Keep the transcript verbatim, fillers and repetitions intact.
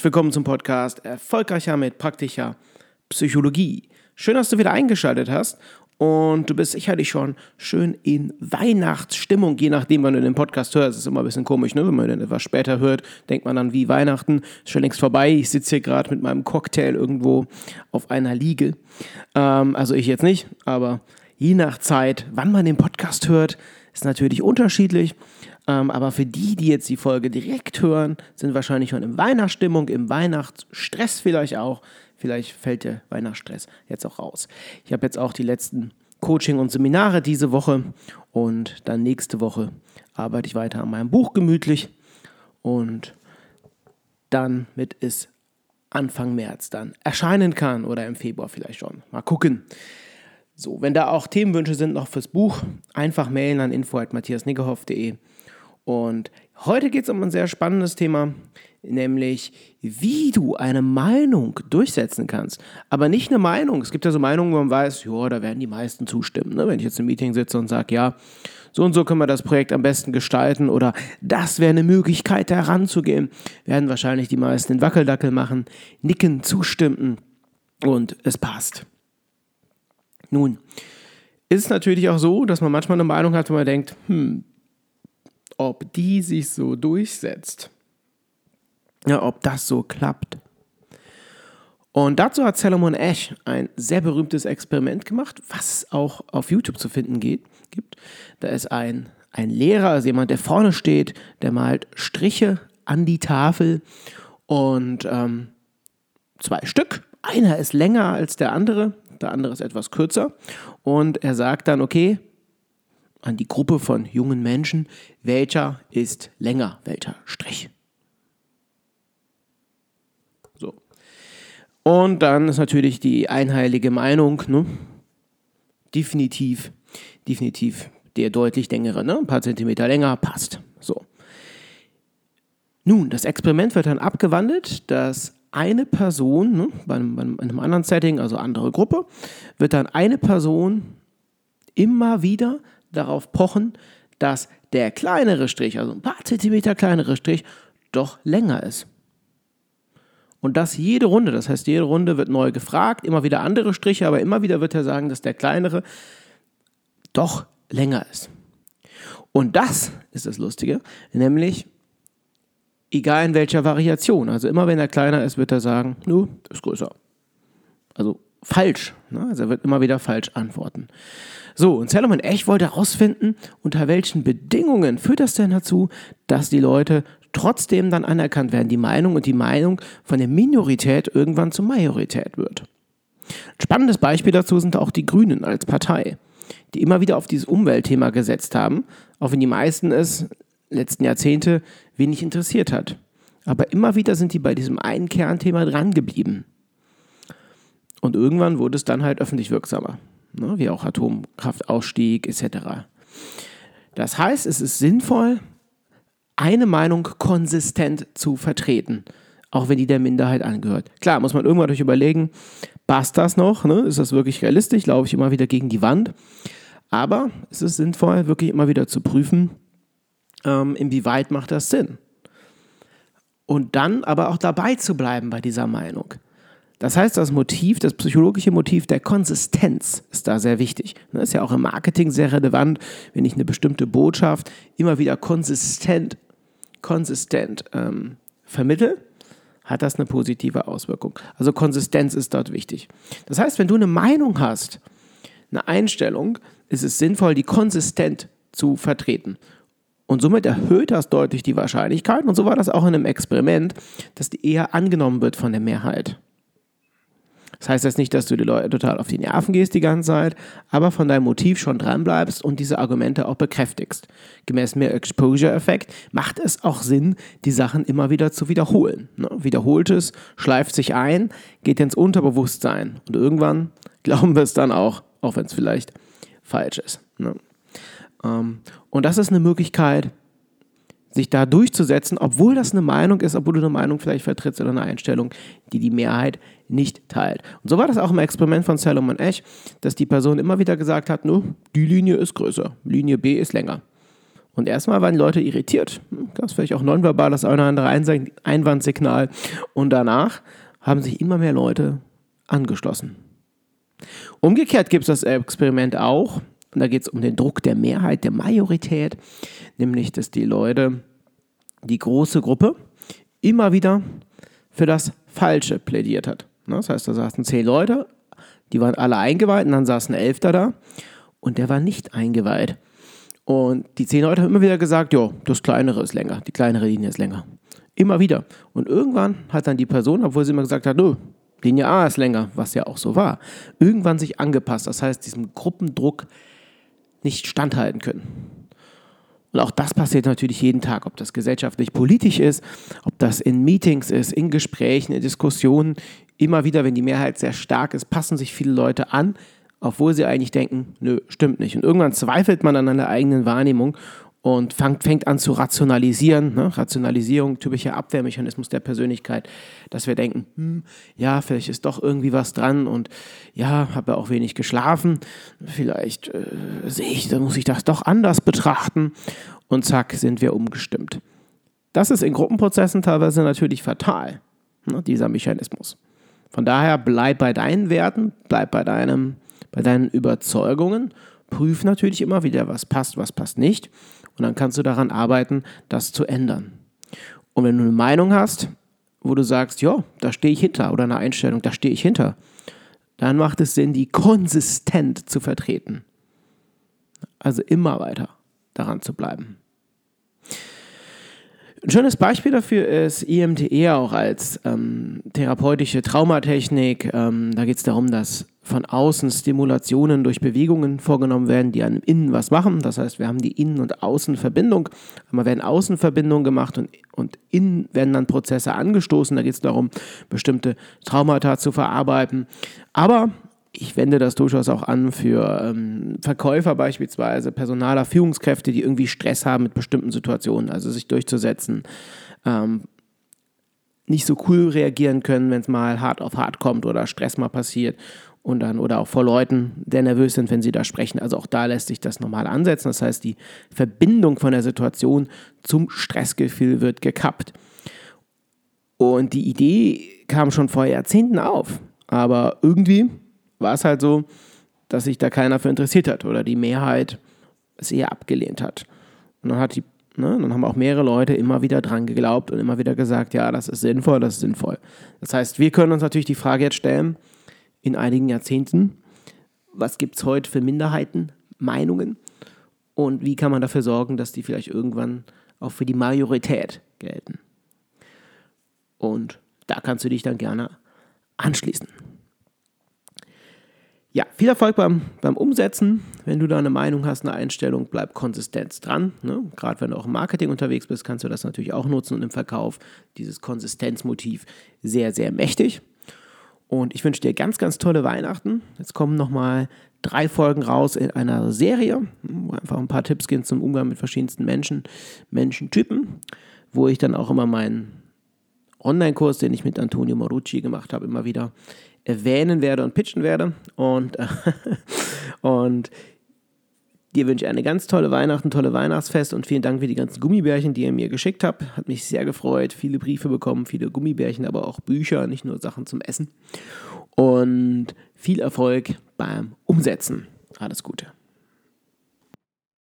Herzlich willkommen zum Podcast Erfolgreicher mit praktischer Psychologie. Schön, dass du wieder eingeschaltet hast und du bist sicherlich schon schön in Weihnachtsstimmung, je nachdem, wann du den Podcast hörst. Das ist immer ein bisschen komisch, ne? Wenn man den etwas später hört, denkt man dann wie Weihnachten. Ist schon längst vorbei. Ich sitze hier gerade mit meinem Cocktail irgendwo auf einer Liege. Ähm, also ich jetzt nicht, aber je nach Zeit, wann man den Podcast hört, ist natürlich unterschiedlich. Ähm, aber für die, die jetzt die Folge direkt hören, sind wahrscheinlich schon in Weihnachtsstimmung, im Weihnachtsstress vielleicht auch. Vielleicht fällt der Weihnachtsstress jetzt auch raus. Ich habe jetzt auch die letzten Coaching und Seminare diese Woche und dann nächste Woche arbeite ich weiter an meinem Buch gemütlich und dann mit es Anfang März dann erscheinen kann oder im Februar vielleicht schon. Mal gucken. So, wenn da auch Themenwünsche sind noch fürs Buch, einfach mailen an info at matthias niggehoff punkt de. Und heute geht es um ein sehr spannendes Thema, nämlich wie du eine Meinung durchsetzen kannst. Aber nicht eine Meinung. Es gibt ja so Meinungen, wo man weiß, ja, da werden die meisten zustimmen. Ne? Wenn ich jetzt im Meeting sitze und sage, ja, so und so können wir das Projekt am besten gestalten oder das wäre eine Möglichkeit, da ranzugehen, werden wahrscheinlich die meisten den Wackeldackel machen, nicken, zustimmen und es passt. Nun, ist es natürlich auch so, dass man manchmal eine Meinung hat, wo man denkt, hm, ob die sich so durchsetzt, ja, ob das so klappt. Und dazu hat Salomon Asch ein sehr berühmtes Experiment gemacht, was auch auf YouTube zu finden geht, gibt. Da ist ein, ein Lehrer, also jemand, der vorne steht, der malt Striche an die Tafel und ähm, zwei Stück. Einer ist länger als der andere, der andere ist etwas kürzer. Und er sagt dann, okay, an die Gruppe von jungen Menschen, welcher ist länger, welcher Strich. So. Und dann ist natürlich die einheilige Meinung, ne? definitiv, definitiv der deutlich längere, ne? ein paar Zentimeter länger, passt. So. Nun, das Experiment wird dann abgewandelt, dass eine Person, ne, bei, einem, bei einem anderen Setting, also andere Gruppe, wird dann eine Person immer wieder darauf pochen, dass der kleinere Strich, also ein paar Zentimeter kleinere Strich, doch länger ist. Und das jede Runde, das heißt, jede Runde wird neu gefragt, immer wieder andere Striche, aber immer wieder wird er sagen, dass der kleinere doch länger ist. Und das ist das Lustige, nämlich egal in welcher Variation, also immer wenn er kleiner ist, wird er sagen, nu, ist größer. Also falsch, ne? Also er wird immer wieder falsch antworten. So, und Salomon Asch wollte herausfinden, unter welchen Bedingungen führt das denn dazu, dass die Leute trotzdem dann anerkannt werden, die Meinung und die Meinung von der Minorität irgendwann zur Majorität wird. Ein spannendes Beispiel dazu sind auch die Grünen als Partei, die immer wieder auf dieses Umweltthema gesetzt haben, auch wenn die meisten es letzten Jahrzehnte wenig interessiert hat. Aber immer wieder sind die bei diesem einen Kernthema dran geblieben. Und irgendwann wurde es dann halt öffentlich wirksamer. Ne, wie auch Atomkraftausstieg et cetera. Das heißt, es ist sinnvoll, eine Meinung konsistent zu vertreten, auch wenn die der Minderheit angehört. Klar, muss man irgendwann durch überlegen, passt das noch? Ne? Ist das wirklich realistisch? Laufe ich immer wieder gegen die Wand? Aber es ist sinnvoll, wirklich immer wieder zu prüfen, ähm, inwieweit macht das Sinn? Und dann aber auch dabei zu bleiben bei dieser Meinung. Das heißt, das Motiv, das psychologische Motiv der Konsistenz ist da sehr wichtig. Das ist ja auch im Marketing sehr relevant, wenn ich eine bestimmte Botschaft immer wieder konsistent, konsistent ähm, vermittle, hat das eine positive Auswirkung. Also Konsistenz ist dort wichtig. Das heißt, wenn du eine Meinung hast, eine Einstellung, ist es sinnvoll, die konsistent zu vertreten. Und somit erhöht das deutlich die Wahrscheinlichkeit, und so war das auch in einem Experiment, dass die eher angenommen wird von der Mehrheit. Das heißt jetzt nicht, dass du die Leute total auf die Nerven gehst die ganze Zeit, aber von deinem Motiv schon dran bleibst und diese Argumente auch bekräftigst. Gemäß mehr Exposure-Effekt macht es auch Sinn, die Sachen immer wieder zu wiederholen. Ne? Wiederholtes schleift sich ein, geht ins Unterbewusstsein und irgendwann glauben wir es dann auch, auch wenn es vielleicht falsch ist. Ne? Ähm, und das ist eine Möglichkeit, sich da durchzusetzen, obwohl das eine Meinung ist, obwohl du eine Meinung vielleicht vertrittst oder eine Einstellung, die die Mehrheit nicht teilt. Und so war das auch im Experiment von Salomon Asch, dass die Person immer wieder gesagt hat, no, die Linie ist größer, Linie B ist länger. Und erstmal waren die Leute irritiert. Gab es vielleicht auch nonverbal das eine oder andere Einwandsignal. Und danach haben sich immer mehr Leute angeschlossen. Umgekehrt gibt es das Experiment auch. Und da geht es um den Druck der Mehrheit, der Majorität. Nämlich, dass die Leute, die große Gruppe, immer wieder für das Falsche plädiert hat. Das heißt, da saßen zehn Leute, die waren alle eingeweiht und dann saßen ein Elfter da und der war nicht eingeweiht. Und die zehn Leute haben immer wieder gesagt, jo, das Kleinere ist länger, die kleinere Linie ist länger. Immer wieder. Und irgendwann hat dann die Person, obwohl sie immer gesagt hat, nö, Linie A ist länger, was ja auch so war, irgendwann sich angepasst. Das heißt, diesem Gruppendruck nicht standhalten können. Und auch das passiert natürlich jeden Tag, ob das gesellschaftlich politisch ist, ob das in Meetings ist, in Gesprächen, in Diskussionen. Immer wieder, wenn die Mehrheit sehr stark ist, passen sich viele Leute an, obwohl sie eigentlich denken, nö, stimmt nicht. Und irgendwann zweifelt man an der eigenen Wahrnehmung und fängt, fängt an zu rationalisieren. Ne? Rationalisierung, typischer Abwehrmechanismus der Persönlichkeit, dass wir denken, hm, ja, vielleicht ist doch irgendwie was dran und ja, habe ja auch wenig geschlafen. Vielleicht äh, sehe ich, dann muss ich das doch anders betrachten und zack, sind wir umgestimmt. Das ist in Gruppenprozessen teilweise natürlich fatal, ne, dieser Mechanismus. Von daher bleib bei deinen Werten, bleib bei deinem bei deinen Überzeugungen, prüf natürlich immer wieder, was passt, was passt nicht und dann kannst du daran arbeiten, das zu ändern. Und wenn du eine Meinung hast, wo du sagst, ja, da stehe ich hinter oder eine Einstellung, da stehe ich hinter, dann macht es Sinn, die konsistent zu vertreten. Also immer weiter daran zu bleiben. Ein schönes Beispiel dafür ist E M T E auch als ähm, therapeutische Traumatechnik. Ähm, da geht es darum, dass von außen Stimulationen durch Bewegungen vorgenommen werden, die an Innen was machen. Das heißt, wir haben die Innen- und Außenverbindung. Einmal werden Außenverbindungen gemacht und, und innen werden dann Prozesse angestoßen. Da geht es darum, bestimmte Traumata zu verarbeiten. Aber ich wende das durchaus auch an für ähm, Verkäufer beispielsweise, Personaler, Führungskräfte, die irgendwie Stress haben mit bestimmten Situationen, also sich durchzusetzen, ähm, nicht so cool reagieren können, wenn es mal hart auf hart kommt oder Stress mal passiert und dann oder auch vor Leuten, der nervös sind, wenn sie da sprechen. Also auch da lässt sich das normal ansetzen. Das heißt, die Verbindung von der Situation zum Stressgefühl wird gekappt. Und die Idee kam schon vor Jahrzehnten auf, aber irgendwie war es halt so, dass sich da keiner für interessiert hat oder die Mehrheit es eher abgelehnt hat. Und dann, hat die, ne, dann haben auch mehrere Leute immer wieder dran geglaubt und immer wieder gesagt, ja, das ist sinnvoll, das ist sinnvoll. Das heißt, wir können uns natürlich die Frage jetzt stellen, in einigen Jahrzehnten, was gibt es heute für Minderheiten, Meinungen und wie kann man dafür sorgen, dass die vielleicht irgendwann auch für die Majorität gelten. Und da kannst du dich dann gerne anschließen. Ja, viel Erfolg beim, beim Umsetzen. Wenn du da eine Meinung hast, eine Einstellung, bleib konsistent dran. Ne? Gerade wenn du auch im Marketing unterwegs bist, kannst du das natürlich auch nutzen und im Verkauf dieses Konsistenzmotiv sehr, sehr mächtig. Und ich wünsche dir ganz, ganz tolle Weihnachten. Jetzt kommen nochmal drei Folgen raus in einer Serie, wo einfach ein paar Tipps gehen zum Umgang mit verschiedensten Menschen, Menschentypen, wo ich dann auch immer meinen Online-Kurs, den ich mit Antonio Marucci gemacht habe, immer wieder erwähnen werde und pitchen werde. Und, äh, und dir wünsche ich eine ganz tolle Weihnachten, tolle Weihnachtsfest und vielen Dank für die ganzen Gummibärchen, die ihr mir geschickt habt. Hat mich sehr gefreut. Viele Briefe bekommen, viele Gummibärchen, aber auch Bücher, nicht nur Sachen zum Essen. Und viel Erfolg beim Umsetzen. Alles Gute.